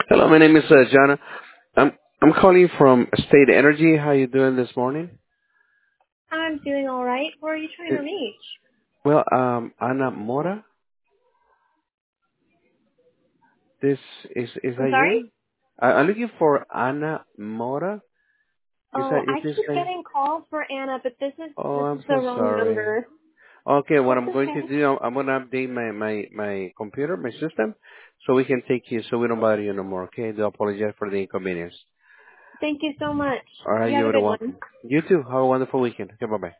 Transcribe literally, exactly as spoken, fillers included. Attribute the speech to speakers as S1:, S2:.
S1: Hello, my name is uh, Jana. I'm I'm calling from State Energy. How you doing this morning?
S2: I'm doing all right. Who are you trying to
S1: It,
S2: reach?
S1: well, um, Ana Mora. This is is
S2: I'm
S1: that
S2: sorry?
S1: you? I, I'm looking for Ana Mora. Is
S2: Oh,
S1: that is
S2: I
S1: this
S2: keep
S1: guy?
S2: getting calls for Anna, but this is
S1: Oh,
S2: this
S1: I'm
S2: is the
S1: so
S2: wrong
S1: sorry.
S2: number.
S1: Okay, what
S2: That's
S1: I'm going to
S2: okay.
S1: do, I'm, I'm going to update my my my computer, my system, so we can take you, so we don't bother you no more. Okay, I do apologize for the inconvenience.
S2: Thank you so much.
S1: All right,
S2: You have a
S1: you're
S2: good one.
S1: welcome. You too. Have a wonderful weekend. Okay, bye bye.